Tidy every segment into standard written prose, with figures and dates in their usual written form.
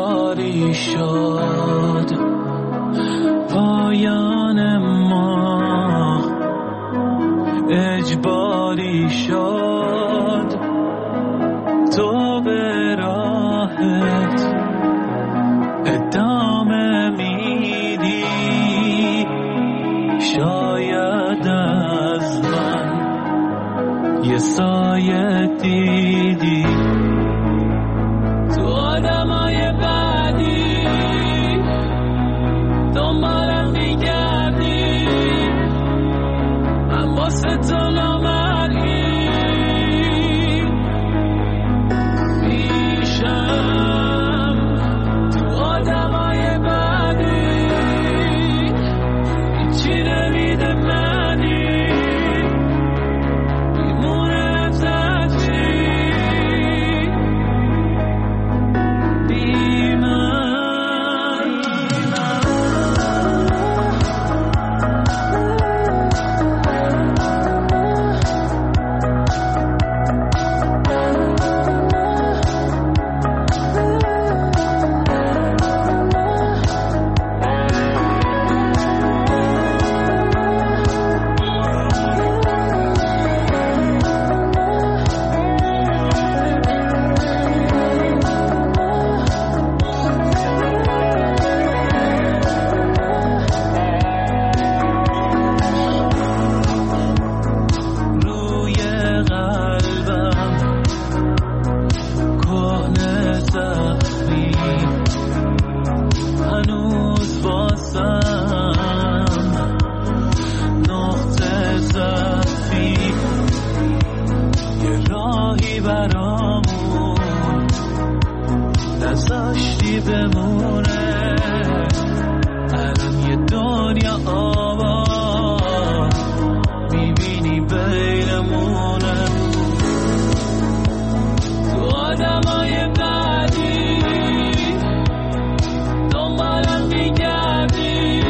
اجباری شد پایان ما، اجباری شد تو به راحت ادامه میدی. شاید از من یه سایه دیدی تو آدمای بعدی، دنبالم میگردی، من واسه تو نامرئی میشم. تو آدمای بعدی هیچی نمیده منی، میمونه ازشی بی من. هنوز واسم نقطه ضعفی، یه راهی برامون نذاشتی بمونه. الان یه دنیا آباد میبینی بینمونه. تو آدمای بعدی دنبالم میگردی،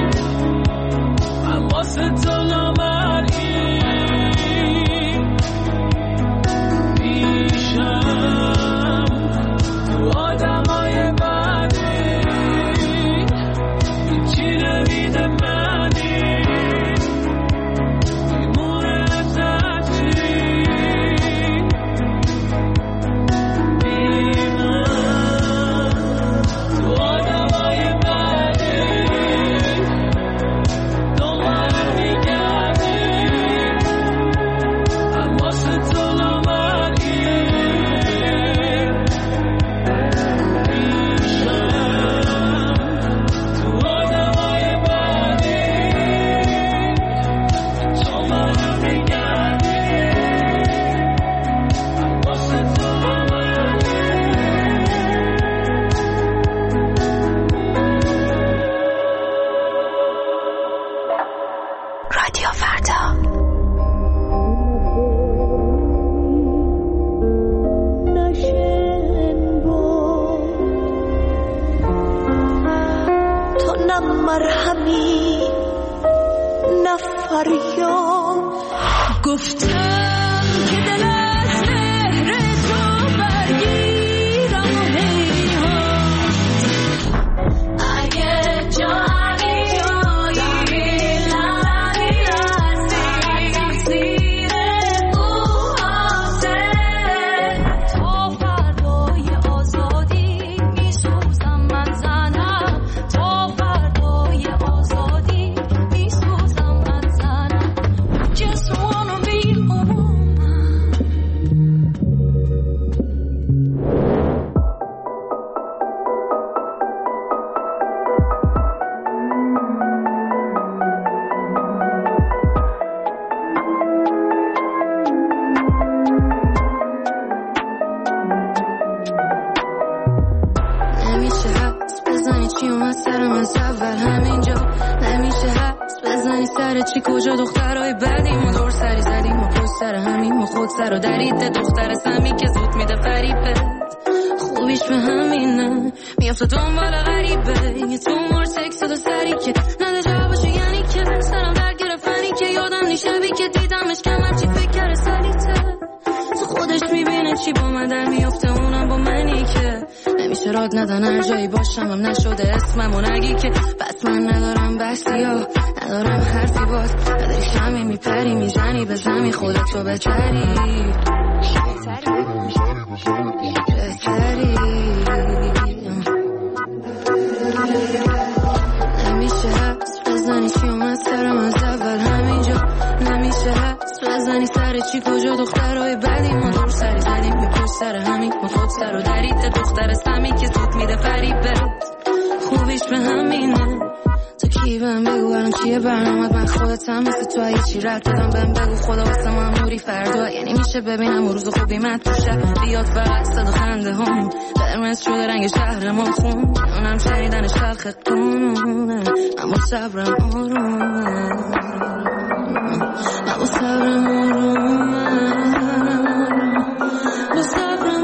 من واسه تو نامرئی میشم. تو آدمای بعدی هیچی نمیده منی، میمونه ازشی بی من. تو آدمای بعدی دنبالم میگردی، من واسه تو نامرئی میشم. تو آدمای بعدی دنبالم میگردی، من واسه تو رادیو فردا. تو نه مرهمی نه فریاد، گفتم که دل از مهر تو برگیرم و هیهات. اگه جایی تقصیر او هسته، تا فردای آزادی میسوزم من زنم، تا فردای آزادی میسوزم من زنم. Just wanna be a woman. نمیشه حدس بزنی چی اومد سرم از اول همینجا، نمیشه حدس بزنی سر چی کجا. دخترهای بعدی ما دور سری زدیم و پشت سر همین ما خود سر و دریده. دختر سمی که زود میده فریبت، خوبیش به همینه میافته دنبال غریبه. یه تومور سکس و سری که نده جوابشو، یعنی که سرم درد گرفتنی که یادم نیشبی که دیدمش کمر چی فکر کرده سلیته. خودش میبینه چی با من در میافته، اونم با منی که نمیشه را داد ندن هر جایی باشم هم نشده اسممو نگی که بس من ندارم بسی ها ندارم حرفی باز نداری شمی میپری میزنی به زمی خودتو بچری نمیشه حس بزنی چی اومد سرم از اول همینجا نمیشه حس بزنی سر چی کجا دخترهای بدی ما دور سری زدیم یه پشت سر همین ما خود سر و درید دختر سمی که زود میده فریبه خوبیش به همینه تو کی بهم بگو الان چیه برنامت من خودتم مثل تو اگه چی رد دادم بهم بگو خدا واسه ما اموری فردا یعنی میشه ببینم روز خوبی مد توشه بیاد فقط صدا خنده هم قرمز شده رنگ شهر ما خون اونم شنیدنش خلق قانونه اما صبرم آرومه اما صبرم آرومه با صبرم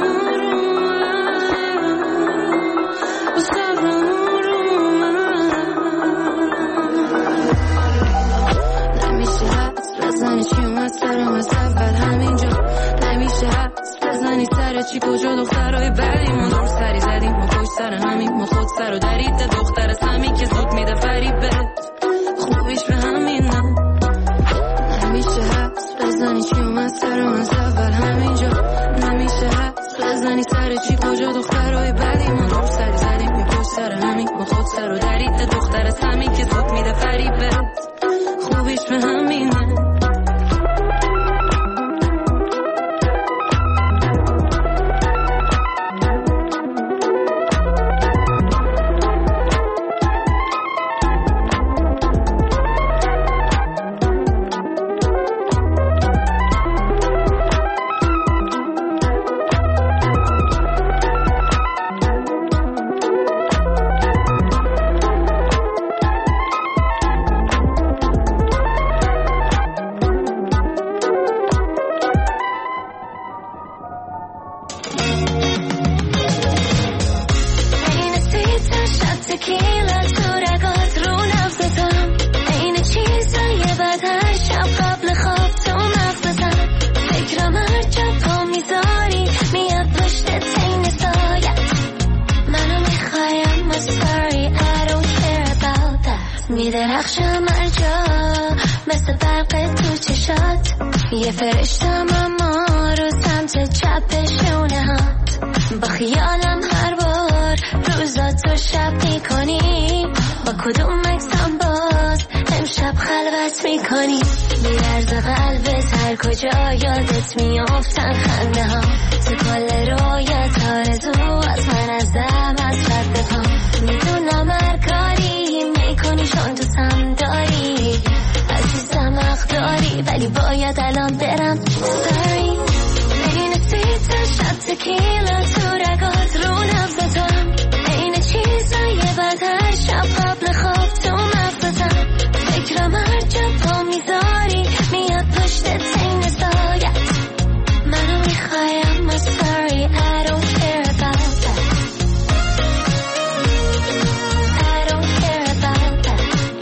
سرم از اول همینجا نمیشه حس بزنی سر چی کجا دخترهای بدی ما دور سری زدیم ما پشت سر همین ما خود سر و درید دختر سمی که زود میده فریبه خوبیش به همینه نمیشه حس بزنی چی اومد سرم از اول همینجا نمیشه حس بزنی سر چی کجا دخترهای بدی ما دور سری زدیم ما پشت سر همین ما خود سر و درید دختر سمی که زود میده فریبه خوبیش به همینه میدرخشم هر جا مثل برق تو چشات یه فرشتم اما رو سمت چپ شونهات با خیالم هر بار روزاتو شب میکنی با کدوم اکسم باز امشب خلوت میکنی میرز قلبت هر کجا یادت میافتن خنده ها تو کل رویت آرزو از من از دم از رد پا میدونم هر کاری میکنی چون دوستم داری عزیزم حق داری ولی باید الان برم sorry این سیت شب تکیلا تو رگات رو نبزتم این چیزای بد هر شب قبل خواب تو مغزتم فکرم هر جا پا میذاری میاد پشت تین سایت منو میخوایم I'm sorry I don't care about that I don't care about that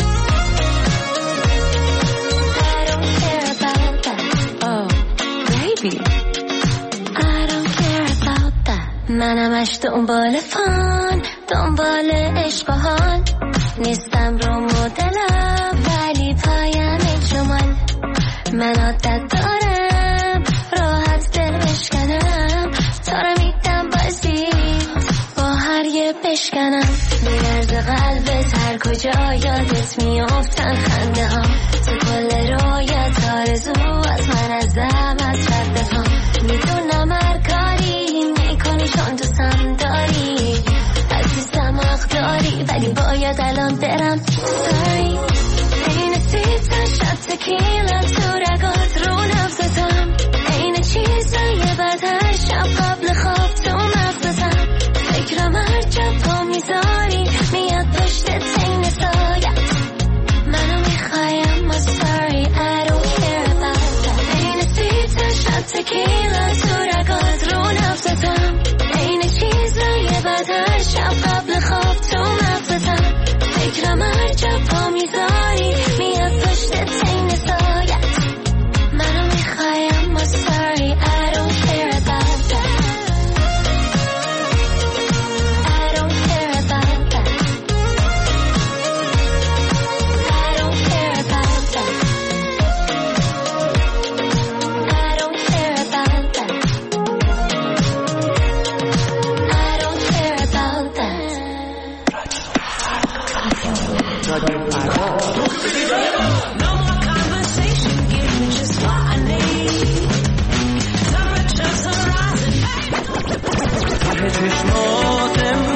I don't care about that oh baby I don't care about that منمش دنبال فان دنبال عشق و حال نیستم رو مدلم ولی پایم جمال من عادت دارم راحت دل بشکنم تا رو میدم بازید با هر یه بشکنم میرز قلبت هر کجا یادت میافتن خنده ها تو کل رویت آرزو از من از دم از رد پا میدونم هر کاری میکنی چون دوستم داری عزیزم حق داری ولی باید الان برم sorry این سیت شب تکیلا تو رگات رو نبزتم این چیزای بد هر شب قبل خواب تو مغزتم فکرم هر جا پا میذاری میاد پشت تین سایت منو میخوایم I'm sorry I don't care about that این سیت شب تکیلا تو رگات رو نبزتم این چیزای بد هر شب قبل خواب تو مغزتم فکرم هر جا پا رادیو فردا. No more conversation, give me just what I need. Temperatures are rising. ته چشمات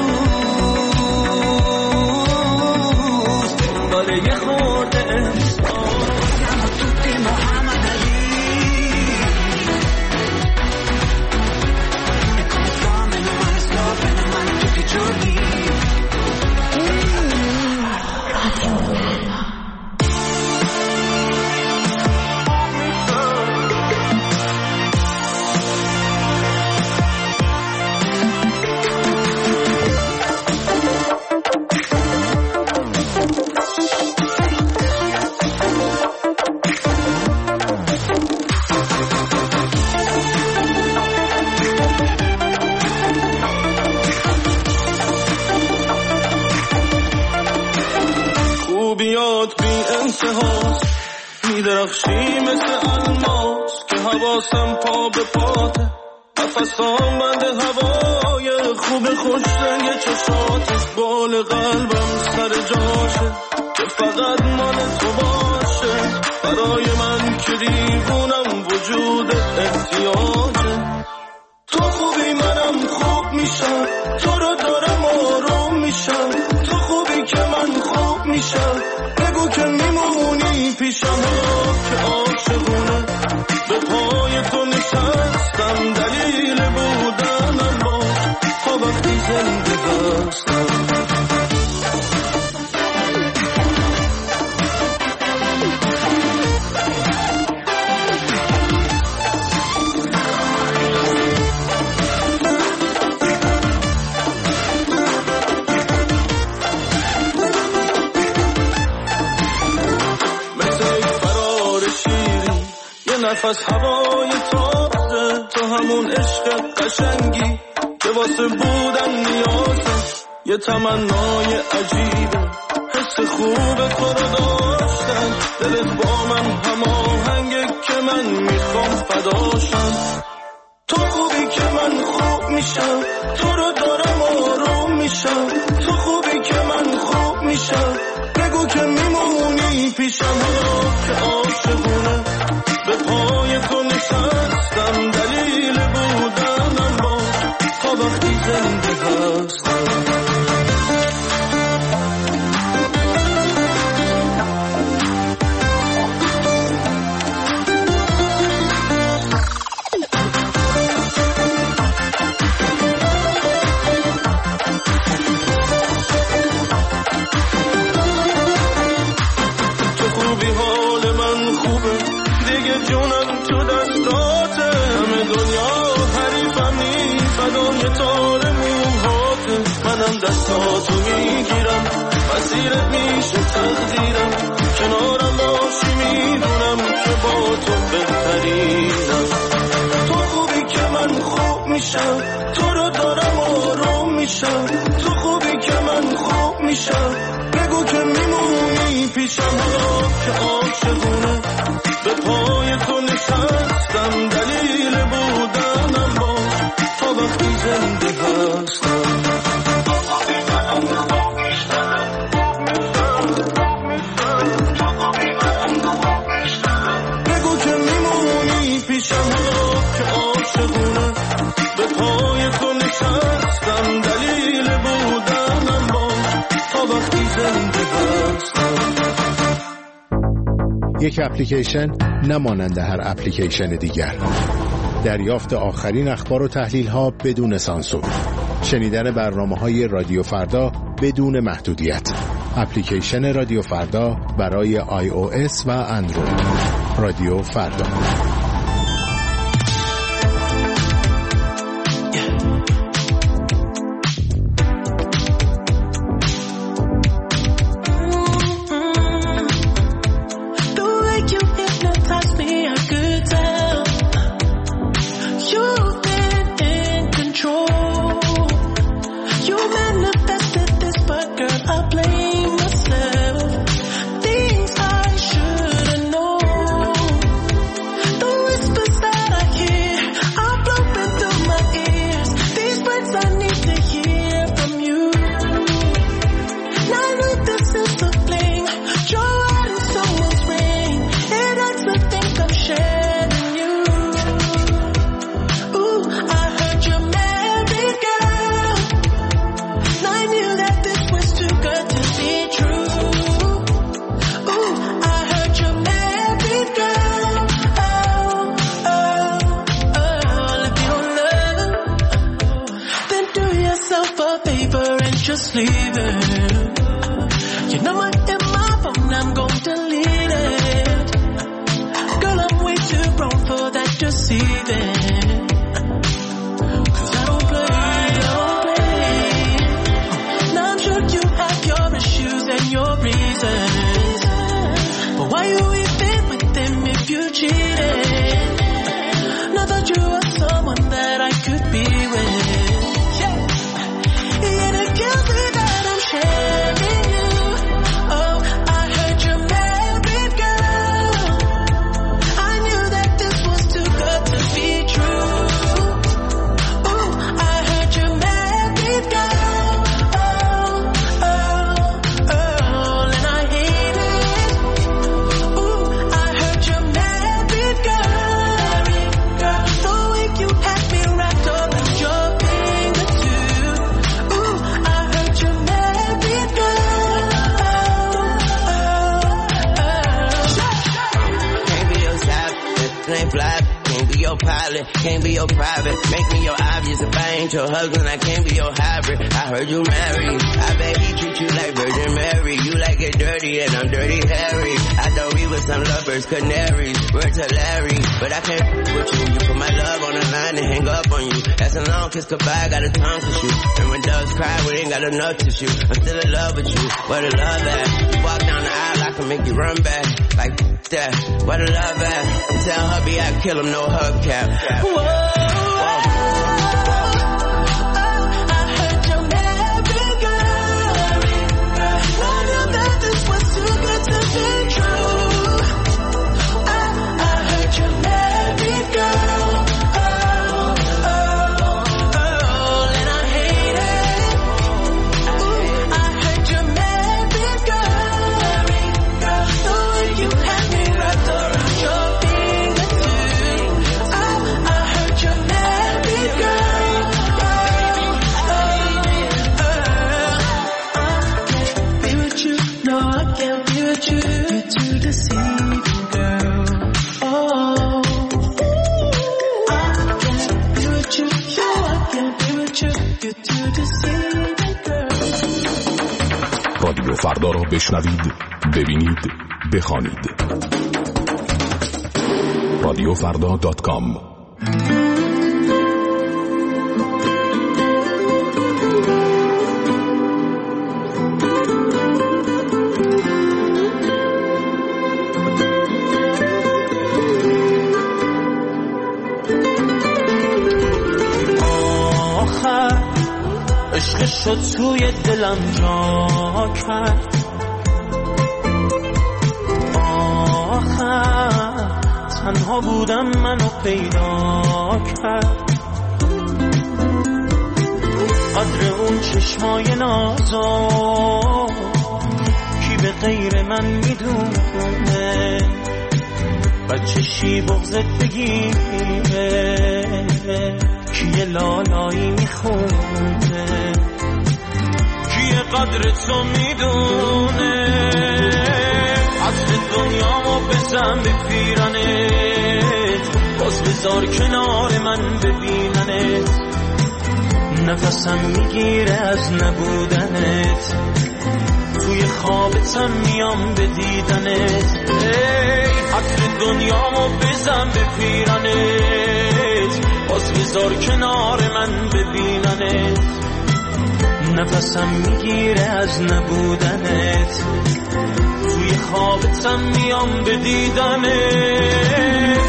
امروز دنبال یه خورده احساس توی محمد علی کامل من استاپن من توی جوری خوبیات بی انتهاست میدرخشی مثل الماس که حواسم پا به پاته نفسام بند هوای خوب خوش رنگ چشاتش بال قلبم سر جاشه که فقط مال تو باشه برای من که دیوونم وجود احتیاجه تو خوبی منم خوب میشم تو رو دارم آروم میشم تو خوبی که من خوب میشم بگو که میمونی پیشم که عاشقونه به پای تو نشستم دلیل بودنم باش تا وقتی زنده هستم نفس هوای تازه تو همون عشق قشنگی که واسه بودن نیازه یه تمنای عجیبه حس خوب تو رو داشتن دلت با من هماهنگه که من میخوام فداشم تو خوبی که من خوب میشم تو رو دارم آروم میشم تو خوبی که من خوب میشم بگو که میمونی پیشم که عاشقونه به پای تو نشستم دلیل بودنم باش تا وقتی زنده هستم تو خوبی حال من خوبه دیگه جونم تو دستاته همه دنیا حریفمی فدای تار موهاته منم دستاتو میگیرم مسیرت میشه تقدیرم کنارم باشی میدونم که با تو بهترینم تو خوبی که من خوب میشم تو رو دارم آروم میشم تو خوبی که من خوب میشم بگو که میمونی پیشم که عاشقونه به پای تو نشستم دلیل بودنم باش تا وقتی زنده هستم بگو که میمونی پیشم که عاشقونه به پای تو نشستم دلیل بودنم باش تا وقتی زنده هستم یک اپلیکیشن نمانند هر اپلیکیشن دیگر. دریافت آخرین اخبار و تحلیل ها بدون سانسور. شنیدن برنامه‌های رادیو فردا بدون محدودیت. اپلیکیشن رادیو فردا برای iOS و اندروید. رادیو فردا. Things I should've known. You know what, in my phone I'm gon' delete it. Girl, I'm way too grown for that deceiving. Cause I don't play. Now I'm sure you have your issues and your reasons, but why you even with them if you cheated? Now that you are someone that I could be with. And it kills me that I'm sharing you. Oh, I heard you're married, girl. I knew that this was too good to be true. Ooh, I heard you're married, girl. Oh, and I hate it. Ooh, I heard you're married, girl. The way you had me wrapped up in your finger too. Ooh, I heard you're married, girl. Can't be your side, ain't fly. Can't be your pilot, can't be your private. Make me your obvious. If I ain't your husband, I can't be your hybrid. I heard you married. I bet he treat you like Virgin Mary. You like it dirty and I'm dirty Harry. I thought we were some lovers, canaries. Word to Larry, but I can't with you. You put my love on the line and hang up on you. That's a long kiss goodbye, got a tongue to shoot. And when doves cry, we ain't got enough to shoot. I'm still in love with you, where the love at? You walk down the aisle, I can make you run back. Like that, where the love at? Tell hubby I kill him, no hubcap. Whoa. رادیو فردا را بشنوید، ببینید، بخوانید. radiofrda.com. عشق شد توی دلم جا کرد. آخر تنها بودم منو پیدا کرد. قدر اون چشمای نازا کی به غیر من میدونه؟ بچه شی بغضت بگیره کیه لالایی میخونه؟ کیه قدر تو میدونه؟ عطر دنیامو بزن به پیرنت، باز بذار کنار من ببیننت. نفسم میگیره از نبودنت، توی خوابتم میام به دیدنت. عطر دنیامو بزن به پیرنت، باز بذار کنار من ببیننت. نفسم میگیره از نبودنت، توی خوابتم میام به دیدنت.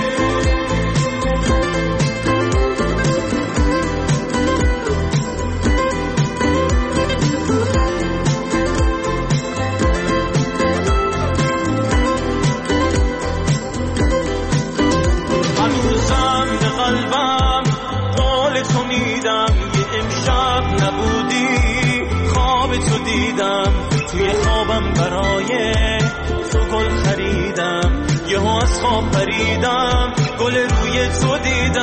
قلبم قول تو میدم، یه امشب نبودی خواب تو دیدم. توی خوابم برای تو گل خریدم، یهو از خواب پریدم گل روی تو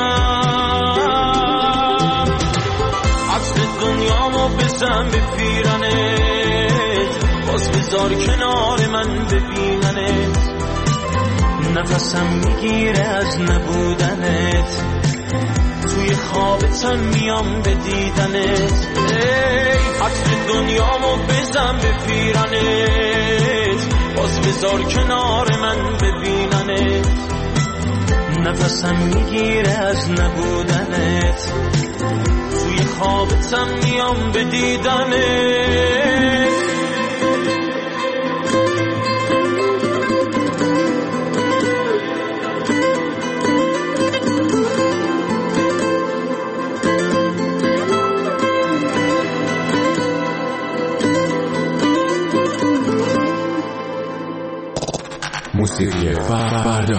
دیدم. عطر دنیامو بزن به پیرنت، باز بذار کنار من ببیننت. نفسم میگیره از نبودنت، توی خوابتم میام به دیدنت، ای عطر دنیامو بزن به پیرنت، باز بذار کنار من ببیننت، نفسم میگیره از نبودنت، توی خوابتم میام به دیدنت. موسیقی فردا.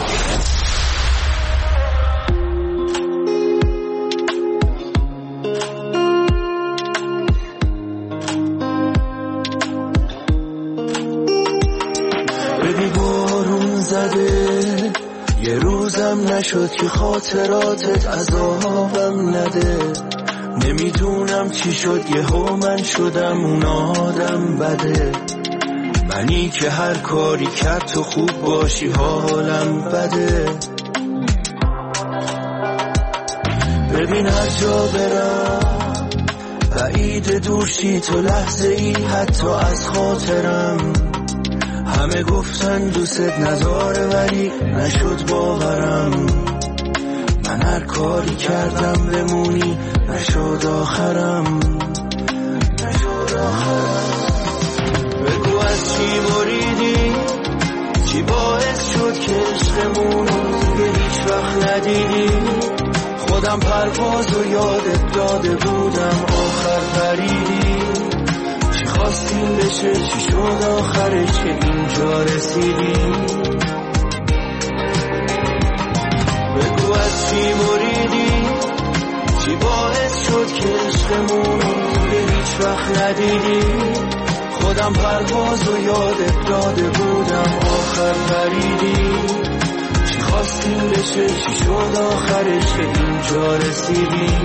ببین بارون زده، یه روزم نشد که خاطراتت عذابم نده، نمیدونم چی شد یهو من شدم اون آدم بده، منی که هر کاری کرد تو خوب باشی حالم بده. ببین هر جا برم بعید دورشی تو لحظه ای حتی از خاطرم، همه گفتن دوست نداره ولی نشد باورم، من هر کاری کردم بمونی نشد آخرم. بگو از چی بریدی، چی باعث شد که عشقمونو دیگه هیچ وقت ندیدی، خودم پرواز و یادت داده بودم آخر پریدی، چی خواستیم بشه چی شد آخرش که اینجا رسیدی. بگو از چی بریدی، چی باعث شد که عشقمونو دیگه هیچ وقت ندیدی، خودم پرواز و یادت داده بودم آخر پریدی، چی خواستیم بشه چی شد آخرش که اینجا رسیدی.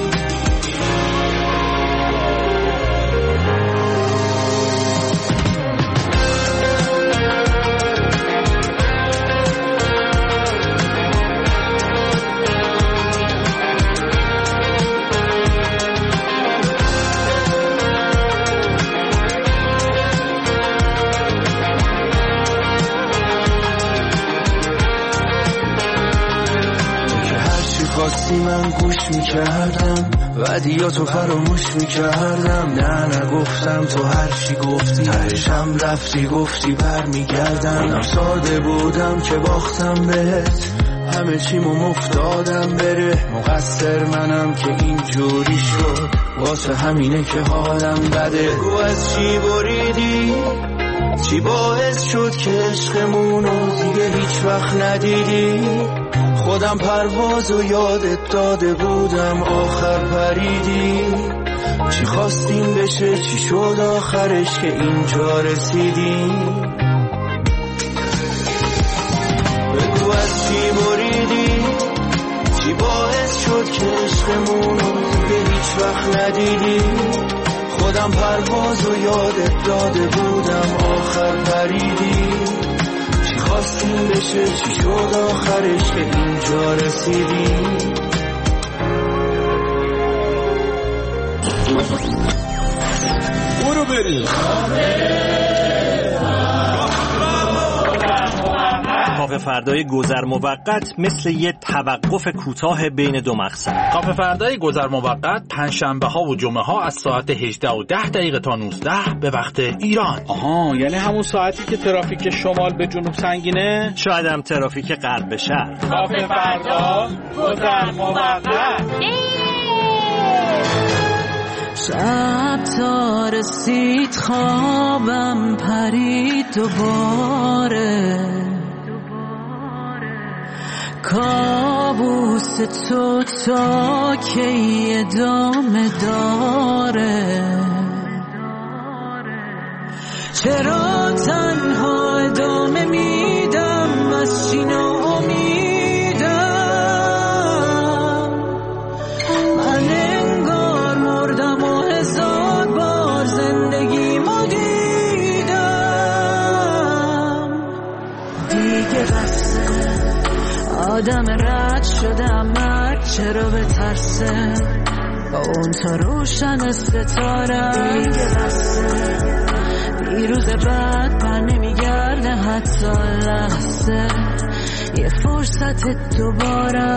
من گوش میکردم ودیاتو فراموش میکردم، نه نگفتم تو هر چی گفتی تهشم رفتی گفتی بر میگردم، ساده بودم که باختم بهت همه چیمو مفتادم بره، مقصر منم که اینجوری شد واسه همینه که حالم بده. بگو از چی بریدی، چی باعث شد که عشقمونو دیگه هیچ وقت ندیدی، خودم پرواز و یادت داده بودم آخر پریدی، چی خواستیم بشه چی شد آخرش که اینجا رسیدی. بگو از چی بریدی، چی باعث شد که عشقمونو دیگه هیچ وقت ندیدی، خودم پرواز و یادت داده بودم آخر پریدی، خواستیم بشه چی شد آخرش که اینجا رسیدی. برو بریم کافه فردای گذر موقت مثل یه توقف کوتاه بین دو مقصد. کافه فردای گذر موقت پنجشنبه ها و جمعه ها از ساعت 18:10 تا 19 به وقت ایران. آها، یعنی همون ساعتی که ترافیک شمال به جنوب سنگینه، شاید هم ترافیک غرب به شرق. کافه فردا گذر موقت. شب تا رسید خوابم پرید دوباره، کابوس تو تا کی ادامه داره، چرا تنها ادامه میدم از چی ناامیدم، من انگار مردم و 1000 بار زندگیمو دیدم، دیگه بسه آدم رد شدم، هر چرا به ترسه با اون تا روشن ستاره دیگه بسته دیروز بعد بر نمیگرده حتی لحظه یه فرصت دوباره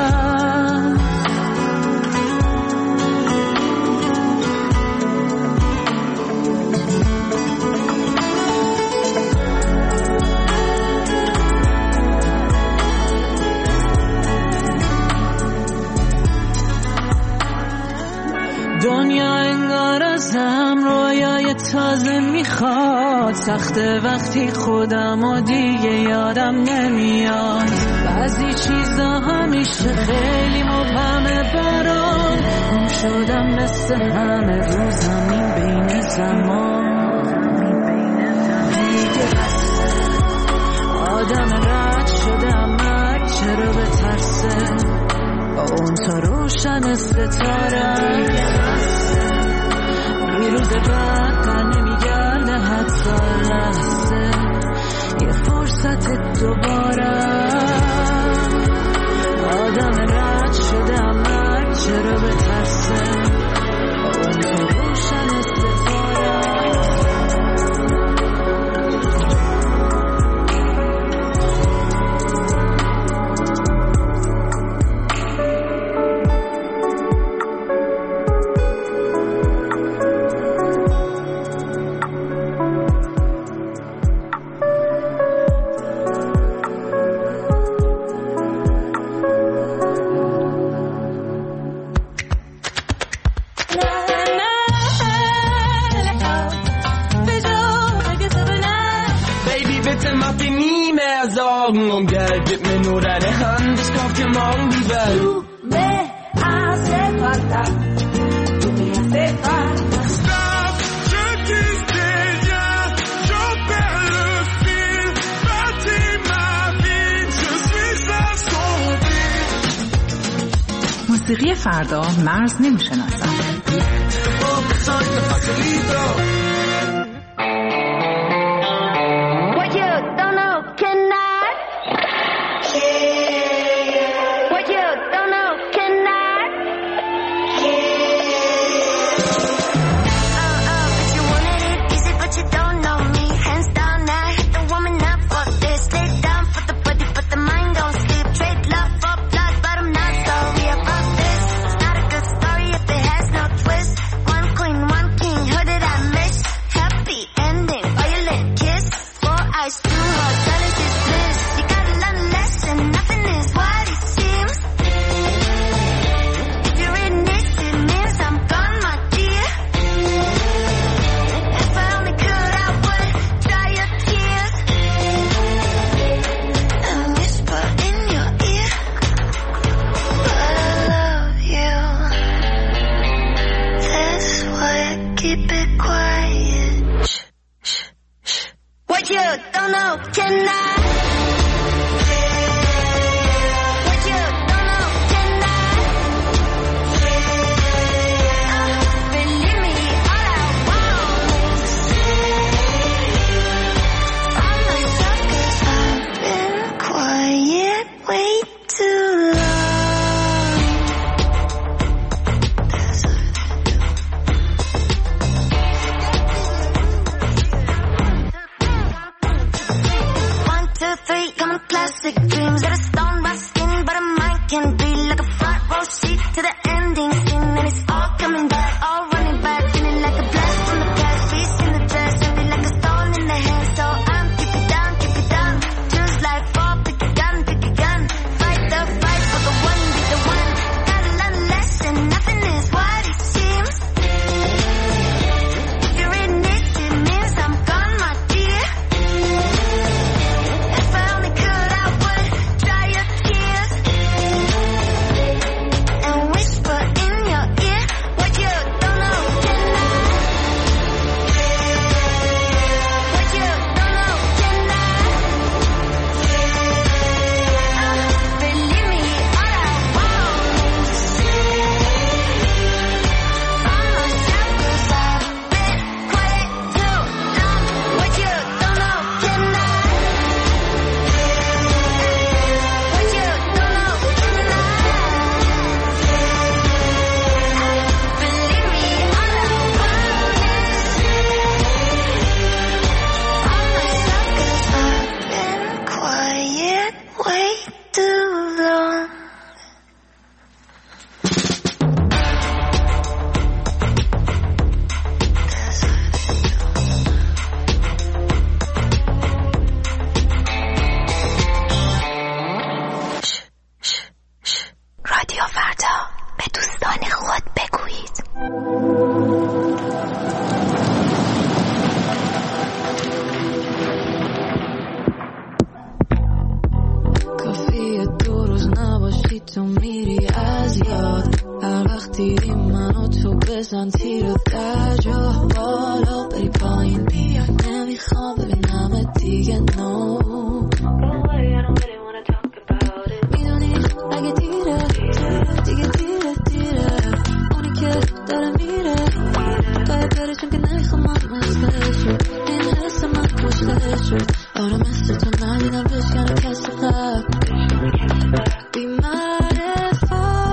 دنیا انگار ازم رویای تازه میخواد سخته وقتی خودم و دیگه یادم نمیاد بعضی چیزا همیشه خیلی مبهمه برام گم شدم مثل همه رو زمین بین زمان دیگه بسته آدم رد شدم چرا به ترسه با اون تا روشن ستاره روز بعد بر نمیگرده حتی لحظه یه فرصت دوباره آدم رد شده اما چرا به ترسه اون تو روشن ستاره Um Geld, gib mir nur deine Hand, ich kauf dir morgen die Welt. Du me hace falta, tu me hace falta. Stop, je disais rien, j'en perds le fil. Bâtis ma vie, je suis assombri. موسیقی فردا مرز نمیشناسد. Classic دیگه نو میدونی اگه دیره دیگه دیره اونی که داره میره باید بره چون که نمیخوام مثل شد این حس من کشته شد آره مثل تو ندیدم بشکنه کسی قبل بی معرفت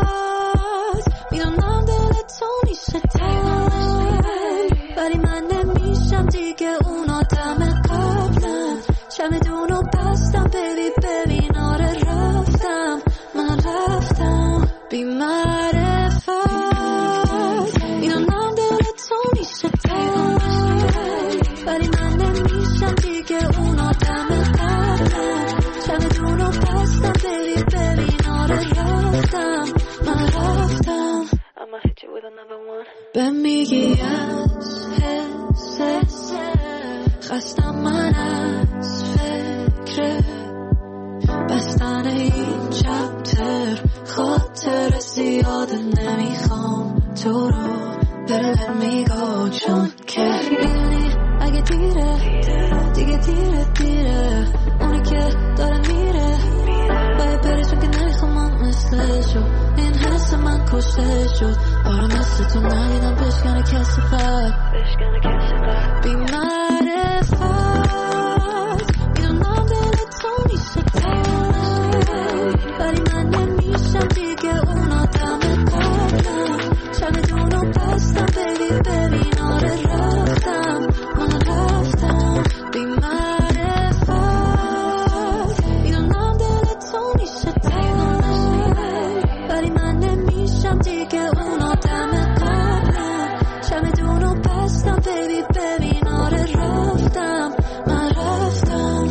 میدونم دلت تو میشه تنگ ولی من نمیشم دیگه اون آدم قبلم چمدونو بستم بیبی ببین آره رفتم من رفتم بی معرفت میدونم دلت تو میشه تنگ ولی من نمیشم دیگه اون آدم قبلم چمدونو بستم بیبی ببین آره رفتم من رفتم I'ma hit you with another one به میگی از حس خستم من از فکر بستن این چپتر خاطر زیاده نمیخوام تو رو دل میگو چون که میدونی اگه دیره دیگه دیره اونی که داره میره باید بره چون که نمیخوام مثل شد این حس من کشته شد آره مثل تو ندیدم بشکنه کسی قبل بی معرفت میدونم دلت تو میشه تنگ ولی من نمیشم دیگه اون آدم قبلم چمدونو بستم بیبی ببین آره رفتم من رفتم بی معرفت میدونم دلت تو میشه تنگ ولی من نمیشم دیگه اون آدم قبلم چمدونو بستم بیبی ببین آره رفتم من رفتم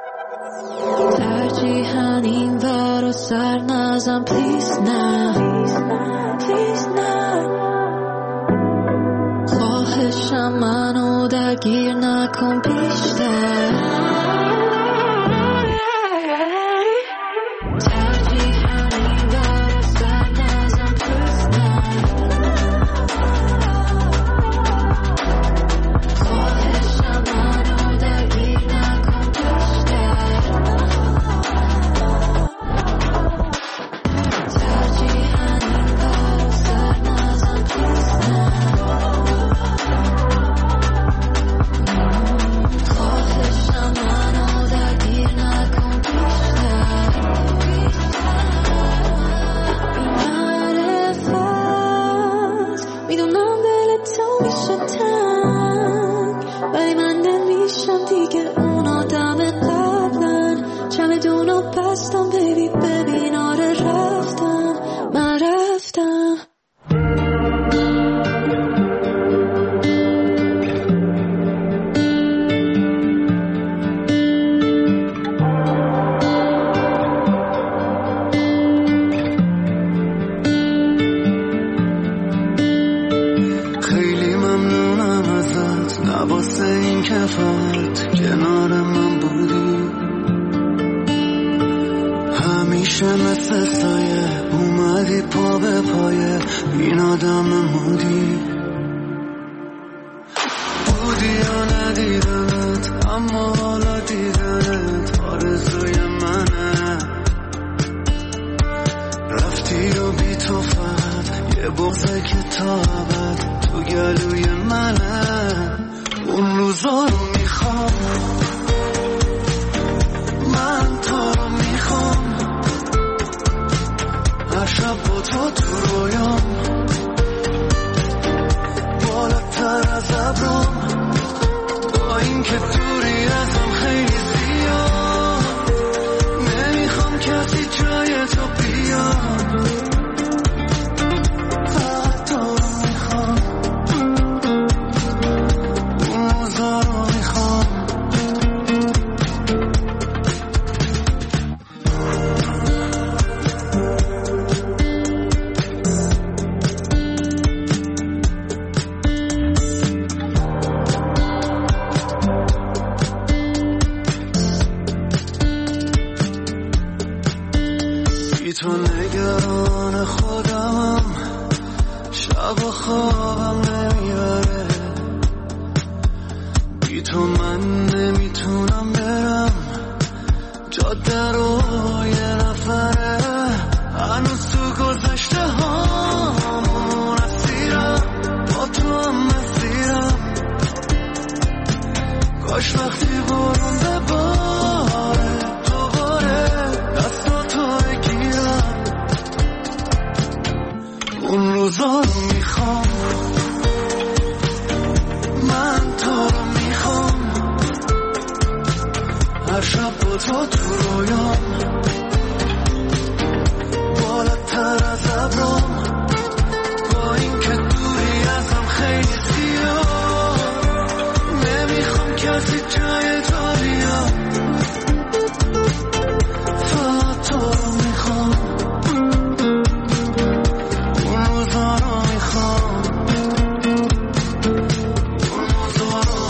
ترجیحاً این ور و سر نزم پلیز نه خواهشم منو درگیر نکن بیشتر بی تو من نمیتونم برم، جاده رو یه نفره، هنوز تو گذشته هامون اسیرم، با تو هم مسیرم. کاش وقتی بارون بباره دوباره دستاتو بگیرم، اون روزا رو میخوام، من تو رو میخوام، هر شب با تو رویام، بالاتر از ابرام، با این که دوری ازم خیلی زیاد، نمیخوام کسی جای تو بیاد، فقط تو رو میخوام، اون روزا رو میخوام، اون روزا رو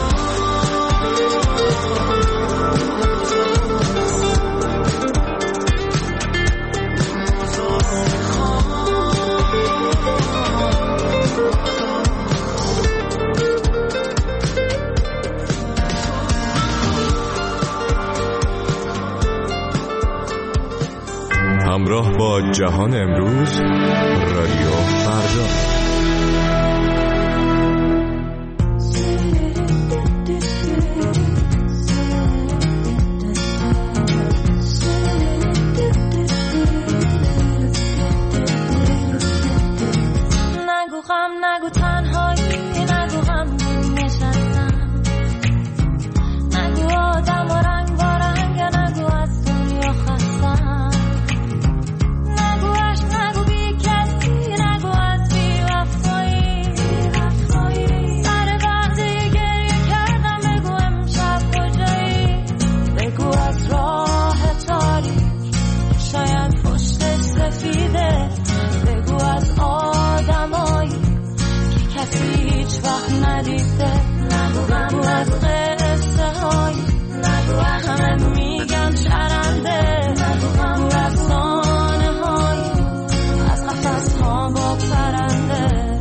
همراه با جهان امروز، رادیو فردا. نگو غم، نگو تنهایی، نگو غم نشستم، نگو آدم و رنگ با رنگ، نگو از دنیا خستم، نگو عشق، نگو بی کسی، نگو از بی وفایی، سر وقتی گریه کردم بگو امشب کجایی، بگو از راه تاریک شاید پشتش سفیده، بگو از آدمایی که کسی هیچ وقت ندیده، بگو از قصه هایی همه میگن شرنده، بگو افسانه هایی از قفس ها با پرنده،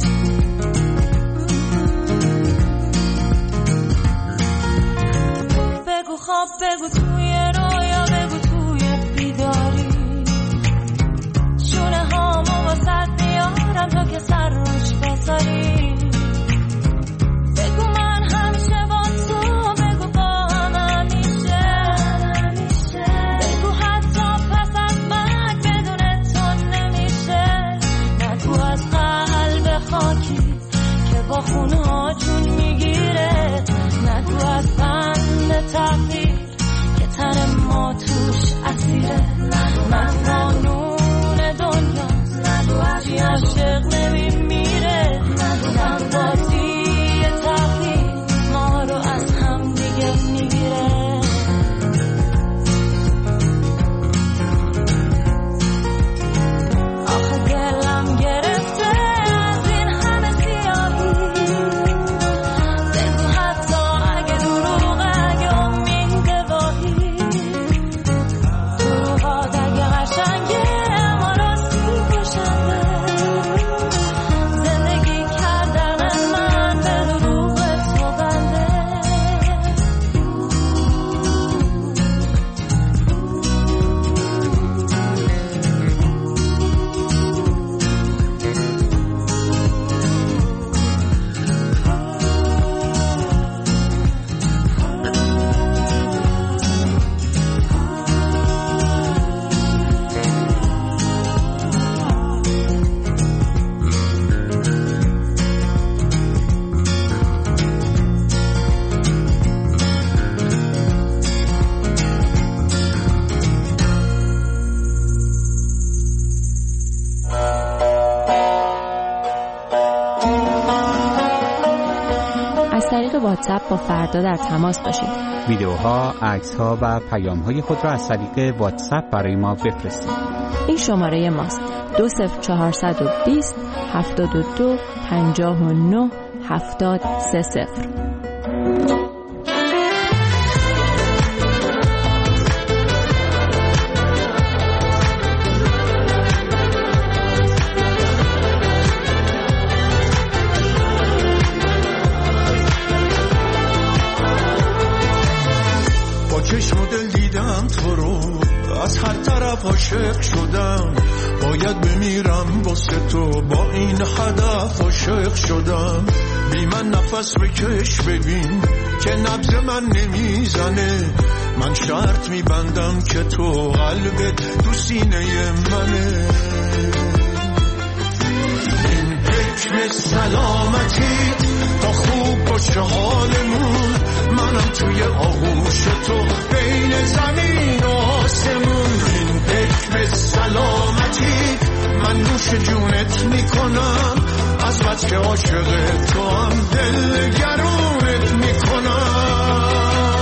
بگو خواب، بگو توی رویا، بگو توی بیداری، شونه هامو واسد میارم تا که سر روش بذاری، بگو من همیشه با تو، بگو با هم همیشه، بگو حتی پس از مرگ بدون تو نمیشه، نگو از قلب خاکی که با خونها جون میگیره، نگو از بند تقدیر که تن ما توش اسیره، من قانون دنیا چی عاشق نمیمیره، من بازی تقدیر ما رو از هم دیگه میگیره، آخه دلم گرفته از این همه سیاهی، بگو حتی اگه دروغه، اگه امید واهی، دروغات اگه قشنگه اما راستی کشنده، زندگی کردن من به دروغ تو بنده، از طریق واتساپ با فردا در تماس باشید. ویدیوها، عکس‌ها و پیام‌های خود را از طریق واتساپ برای ما بفرستید. این شماره ماست: 20420 72 59 7030. چشم و دل دیدم تو رو، از هر طرف عاشق شدم. باید بمیرم واسه تو، با این هدف عاشق شدم. بی من نفس بکش ببین که نبض من نمیزنه. من شرط میبندم که تو قلبت تو سینه منه. این حکم سلامتیت تا خوب باشه حالمون. منم توی آغوش تو بین زمین و آسمون. این حکم سلامتیت من نوش جونت میکنم. از بس که عاشق تو هم دل گرونت میکنم.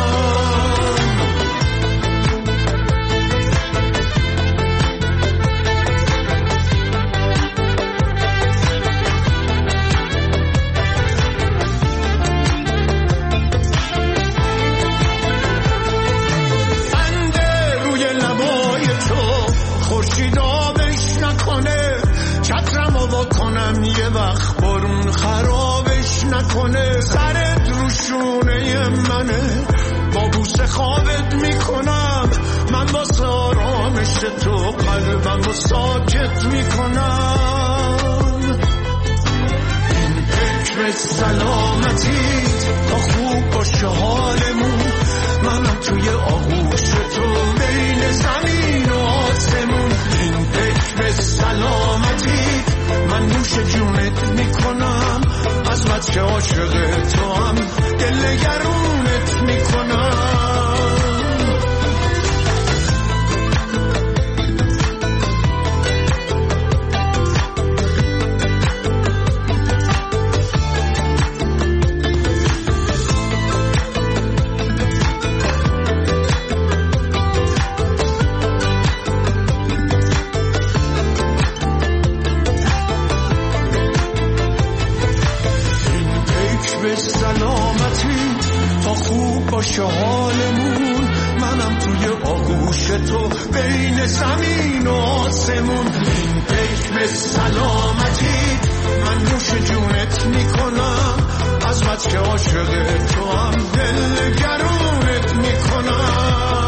یه وقت بارون خرابش نکنه. سرت رو شونه منه، با بوسه خوابت میکنم. من واسه آرامش تو قلبم رو ساکت میکنم. این حکم سلامتیت تا خوب باشه حالمون. منم توی آغوش تو بین زمین و آسمون. این حکم سلامتیت من نوش جونت میکنم. از بس که عاشق تو هم دل گرونت میکنم. باشه حالمون. منم توی آغوش تو بین زمین و آسمون. این حکم سلامتی من نوش جونت میکنم. از بس که عاشق تو هم دل گرونت میکنم.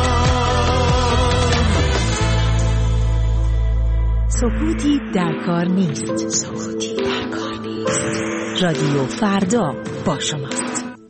سکوتی در کار نیست. سکوتی در کار نیست. رادیو فردا با شماست.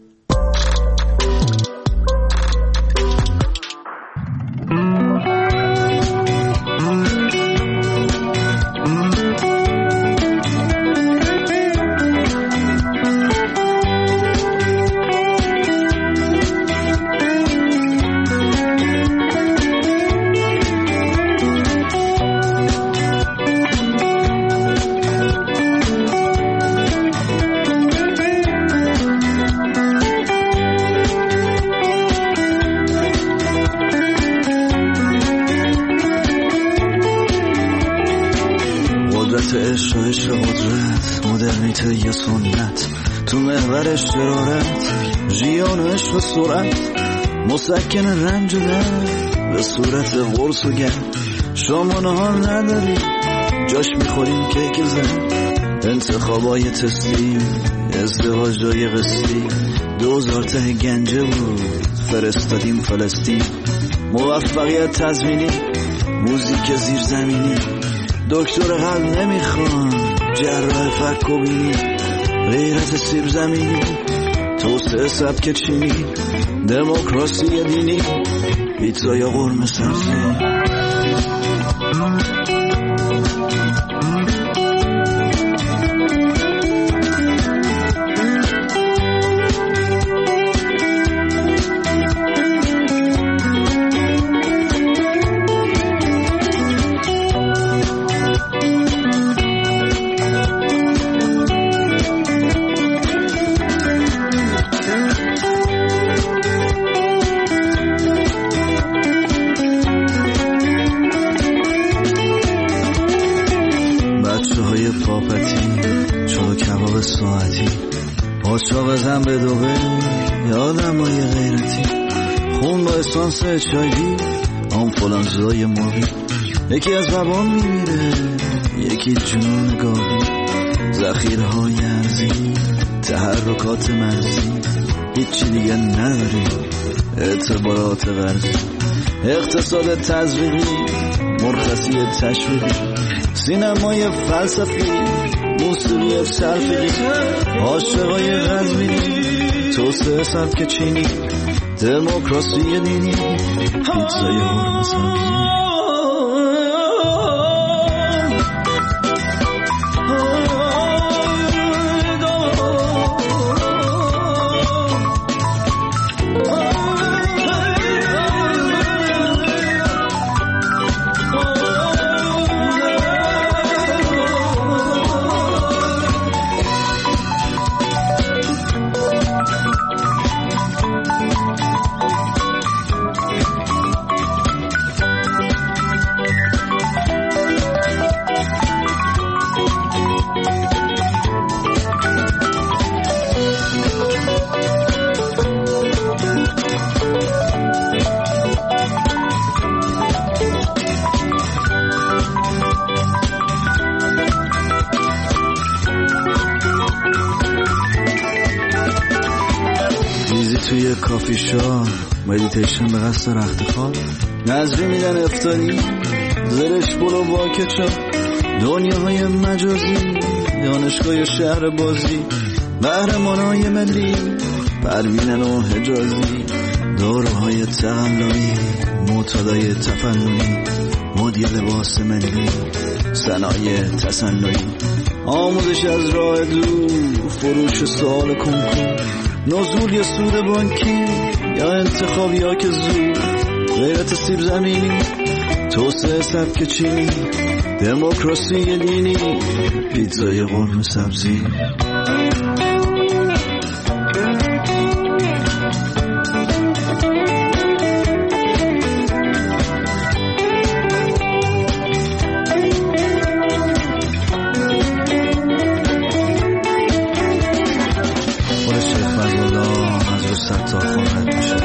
مسکن رنج و درد به صورت قرص و گرد. شما نهار نداری جاش میخوریم کیک زن. انتخابای تستی ازدواجای قسطی 2000 ته گنجه بود فرستادیم فلسطین. موفقیت تضمینی موزیک زیرزمینی. دکتر قلب نمیخوان جراح فک و بینی. غیرت سیب زمینی توسعه سبک چینی. دموکراسی دینی پیتزا یا قرمه سبزی. بزن به دوبه یادم های غیرتی. خون با اسانس چایوی آنفولانزای ماوی. یکی از بابام میمیره یکی جنون گاوی. ذخیرهای ارزی تحرکات مرزی هیچی دیگه نداری اعتبارات قرضی، اقتصاد تزریقی، مرخصی تشویقی، سینمای فلسفی، موسیقی تلفیقی، عاشقای قزوینی، توسعه سبک چینی، دموکراسی دینی، پیتزای قرمه سبزی. توی کافی شا، مدیتیشن به قصد رخت خواب، نظری میدن افتاری، زرش برو با کچا، دنیاهای مجازی، دانشگاه شهر بازی، قهرمانای ملی، پروینن و حجازی، داروهای تقلبی، معتادای تفننی، مدی لباس ملی، صنایع تصنعی، آموزش از راه دور، فروش سوال کنکور، نزول یا سود بانکی یا انتخابی ها که زود، غیرت سیب زمینی، توسعه سبک چینی، دموکراسی دینی، پیتزای قرمه سبزی. ستار خواهد میشه.